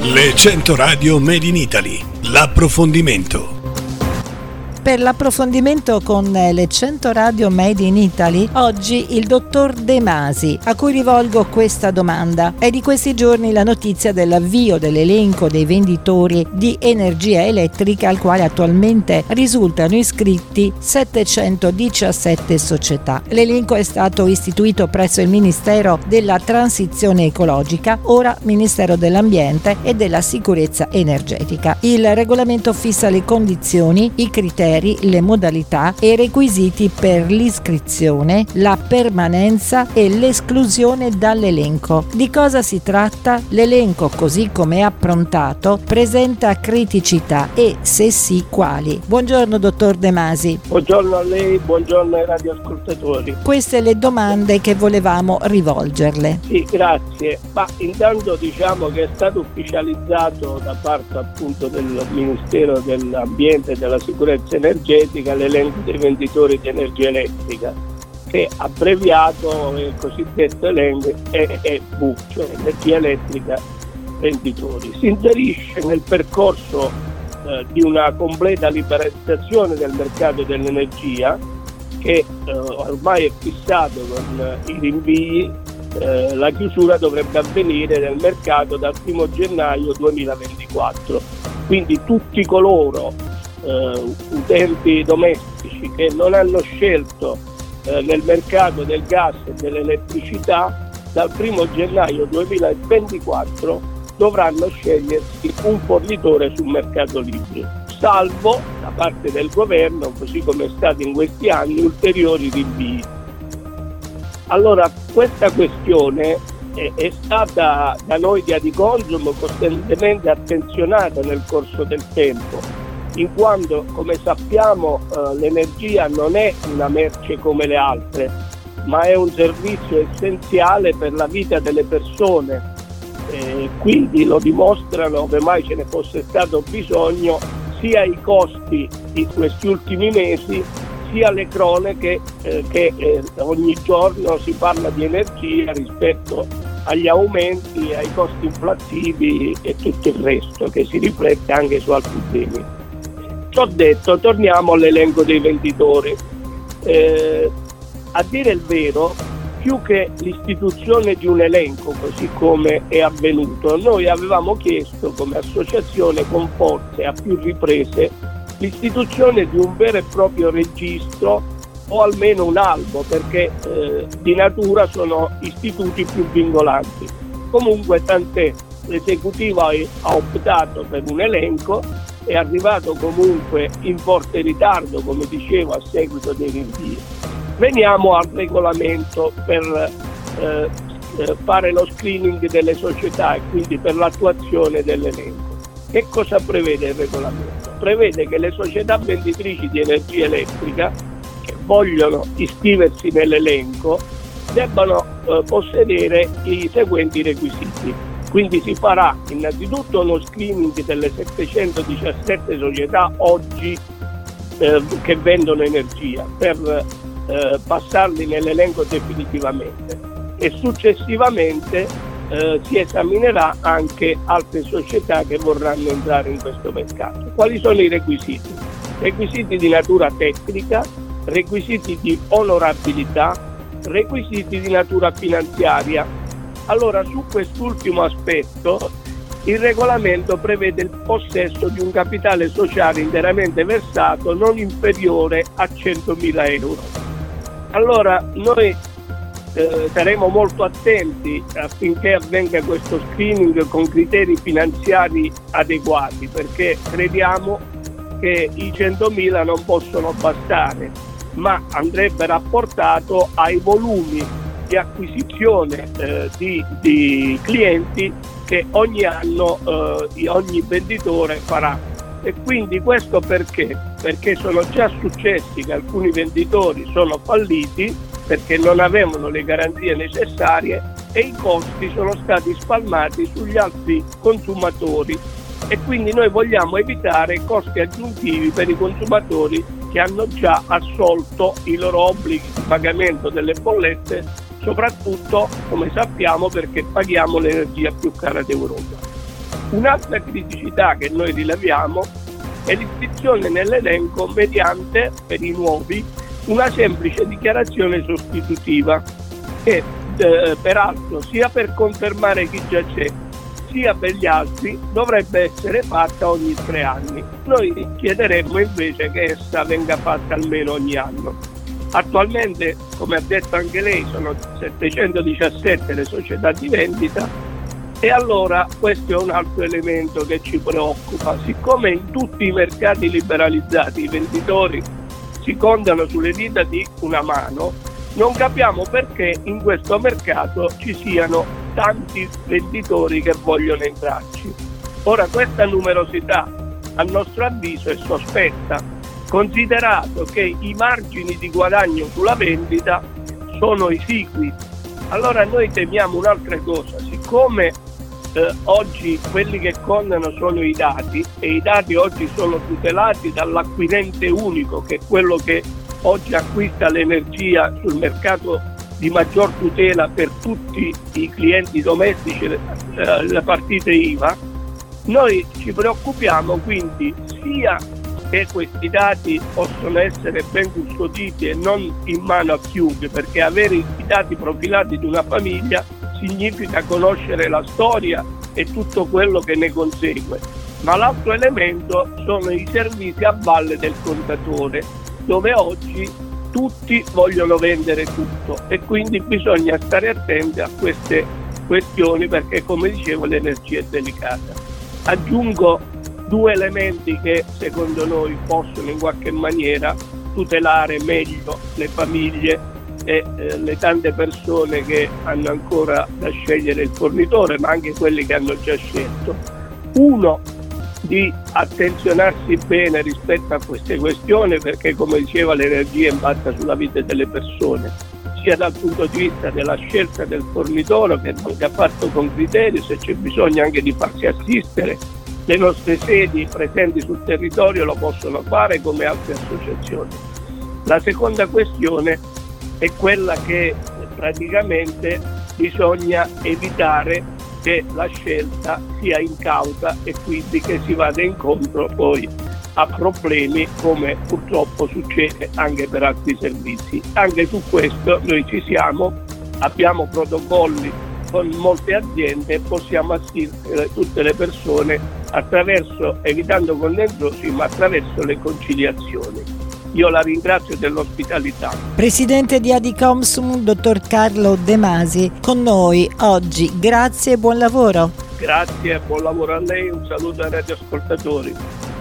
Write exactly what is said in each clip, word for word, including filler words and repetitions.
Le cento radio Made in Italy, l'approfondimento. Per l'approfondimento con le cento radio Made in Italy, oggi il dottor De Masi, a cui rivolgo questa domanda. È di questi giorni la notizia dell'avvio dell'elenco dei venditori di energia elettrica, al quale attualmente risultano iscritti settecentodiciassette società. L'elenco è stato istituito presso il Ministero della Transizione Ecologica, ora Ministero dell'Ambiente e della Sicurezza Energetica. Il regolamento fissa le condizioni, i criteri, le modalità e i requisiti per l'iscrizione, la permanenza e l'esclusione dall'elenco. Di cosa si tratta? L'elenco, così come è approntato, presenta criticità e, se sì, quali. Buongiorno dottor De Masi. Buongiorno a lei, buongiorno ai radioascoltatori. Queste le domande che volevamo rivolgerle. Sì, grazie. Ma intanto diciamo che è stato ufficializzato da parte appunto del Ministero dell'Ambiente e della Sicurezza Energetica l'elenco dei venditori di energia elettrica, che abbreviato il cosiddetto elenco E E V, cioè energia elettrica venditori. Si inserisce nel percorso eh, di una completa liberalizzazione del mercato dell'energia che eh, ormai è fissato con eh, i rinvii. Eh, la chiusura dovrebbe avvenire del mercato dal primo gennaio duemilaventiquattro, quindi tutti coloro Uh, utenti domestici che non hanno scelto uh, nel mercato del gas e dell'elettricità dal primo gennaio duemilaventiquattro dovranno scegliersi un fornitore sul mercato libero, salvo da parte del governo, così come è stato in questi anni, ulteriori rinvii. Allora, questa questione è, è stata da noi di Adiconsum costantemente attenzionata nel corso del tempo, in quanto, come sappiamo, eh, l'energia non è una merce come le altre, ma è un servizio essenziale per la vita delle persone. Eh, quindi lo dimostrano, ove mai ce ne fosse stato bisogno, sia i costi di questi ultimi mesi, sia le cronache eh, che eh, ogni giorno si parla di energia rispetto agli aumenti, ai costi inflattivi e tutto il resto, che si riflette anche su altri temi. Ciò detto, torniamo all'elenco dei venditori. Eh, a dire il vero, più che l'istituzione di un elenco, così come è avvenuto, noi avevamo chiesto come associazione con forze a più riprese l'istituzione di un vero e proprio registro o almeno un albo, perché eh, di natura sono istituti più vincolanti. Comunque tant'è, l'esecutivo ha optato per un elenco, è arrivato comunque in forte ritardo, come dicevo, a seguito dei rinvii. Veniamo al regolamento per eh, fare lo screening delle società e quindi per l'attuazione dell'elenco. Che cosa prevede il regolamento? Prevede che le società venditrici di energia elettrica che vogliono iscriversi nell'elenco debbano eh, possedere i seguenti requisiti. Quindi si farà innanzitutto uno screening delle settecentodiciassette società oggi eh, che vendono energia per eh, passarli nell'elenco definitivamente, e successivamente eh, si esaminerà anche altre società che vorranno entrare in questo mercato. Quali sono i requisiti? Requisiti di natura tecnica, requisiti di onorabilità, requisiti di natura finanziaria. Allora, su quest'ultimo aspetto il regolamento prevede il possesso di un capitale sociale interamente versato non inferiore a centomila euro. Allora noi eh, saremo molto attenti affinché avvenga questo screening con criteri finanziari adeguati, perché crediamo che i centomila non possono bastare, ma andrebbe rapportato ai volumi di acquisizione eh, di, di clienti che ogni anno eh, ogni venditore farà. E quindi questo perché? Perché sono già successi che alcuni venditori sono falliti perché non avevano le garanzie necessarie e i costi sono stati spalmati sugli altri consumatori, e quindi noi vogliamo evitare costi aggiuntivi per i consumatori che hanno già assolto i loro obblighi di pagamento delle bollette, soprattutto, come sappiamo, perché paghiamo l'energia più cara d'Europa. Un'altra criticità che noi rileviamo è l'iscrizione nell'elenco mediante, per i nuovi, una semplice dichiarazione sostitutiva che eh, peraltro sia per confermare chi già c'è sia per gli altri dovrebbe essere fatta ogni tre anni. Noi chiederemmo invece che essa venga fatta almeno ogni anno. Attualmente, come ha detto anche lei, sono settecentodiciassette le società di vendita e allora questo è un altro elemento che ci preoccupa. Siccome in tutti i mercati liberalizzati i venditori si contano sulle dita di una mano, non capiamo perché in questo mercato ci siano tanti venditori che vogliono entrarci. Ora, questa numerosità a nostro avviso è sospetta, considerato che i margini di guadagno sulla vendita sono esigui. Allora noi temiamo un'altra cosa, siccome eh, oggi quelli che contano sono i dati e i dati oggi sono tutelati dall'acquirente unico, che è quello che oggi acquista l'energia sul mercato di maggior tutela per tutti i clienti domestici, eh, le partite I V A, noi ci preoccupiamo quindi sia che questi dati possono essere ben custoditi e non in mano a chiunque, perché avere i dati profilati di una famiglia significa conoscere la storia e tutto quello che ne consegue. Ma l'altro elemento sono i servizi a valle del contatore, dove oggi tutti vogliono vendere tutto e quindi bisogna stare attenti a queste questioni, perché come dicevo l'energia è delicata. Aggiungo due elementi che secondo noi possono in qualche maniera tutelare meglio le famiglie e eh, le tante persone che hanno ancora da scegliere il fornitore, ma anche quelli che hanno già scelto. Uno, di attenzionarsi bene rispetto a queste questioni, perché come diceva l'energia impatta sulla vita delle persone, sia dal punto di vista della scelta del fornitore, che venga fatto con criterio, se c'è bisogno anche di farsi assistere. Le nostre sedi presenti sul territorio lo possono fare come altre associazioni. La seconda questione è quella che praticamente bisogna evitare che la scelta sia incauta e quindi che si vada incontro poi a problemi come purtroppo succede anche per altri servizi. Anche su questo noi ci siamo, abbiamo protocolli con molte aziende e possiamo assistere tutte le persone attraverso, evitando contenziosi, ma attraverso le conciliazioni. Io la ringrazio dell'ospitalità. Presidente di Adicomsum, dottor Carlo De Masi, con noi oggi. Grazie e buon lavoro. Grazie, buon lavoro a lei, un saluto ai radioascoltatori.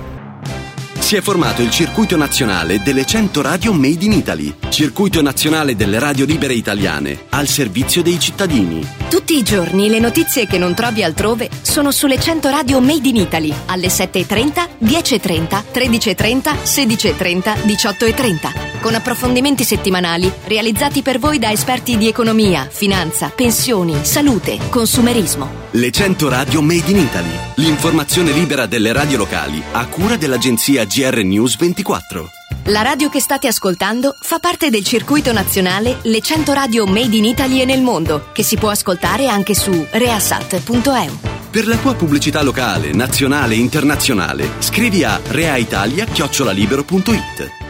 Si è formato il circuito nazionale delle cento radio Made in Italy, circuito nazionale delle radio libere italiane, al servizio dei cittadini. Tutti i giorni le notizie che non trovi altrove sono sulle cento radio Made in Italy, alle sette e trenta, dieci e trenta, tredici e trenta, sedici e trenta, diciotto e trenta, con approfondimenti settimanali realizzati per voi da esperti di economia, finanza, pensioni, salute, consumerismo. Le cento radio Made in Italy, l'informazione libera delle radio locali a cura dell'agenzia G R News ventiquattro. La radio che state ascoltando fa parte del circuito nazionale Le cento radio Made in Italy e nel mondo, che si può ascoltare anche su reasat punto e u. Per la tua pubblicità locale, nazionale e internazionale, scrivi a reaitalia chiocciolalibero punto it.